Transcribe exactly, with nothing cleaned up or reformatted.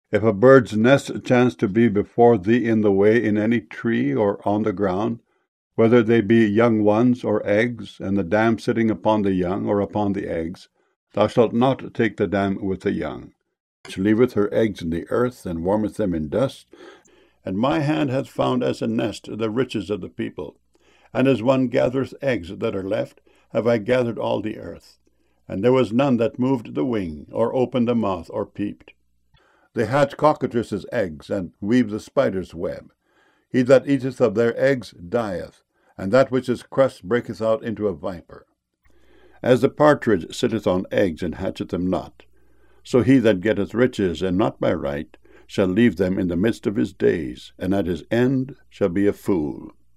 If a bird's nest chance to be before thee in the way in any tree or on the ground, whether they be young ones or eggs, and the dam sitting upon the young or upon the eggs, thou shalt not take the dam with the young, which leaveth her eggs in the earth, and warmeth them in dust. And my hand hath found as a nest the riches of the people. And as one gathereth eggs that are left, have I gathered all the earth. And there was none that moved the wing, or opened the mouth, or peeped. They hatch cockatrices' eggs, and weave the spider's web. He that eateth of their eggs dieth, and that which is crushed breaketh out into a viper. As the partridge sitteth on eggs, and hatcheth them not, so he that getteth riches, and not by right, shall leave them in the midst of his days, and at his end shall be a fool.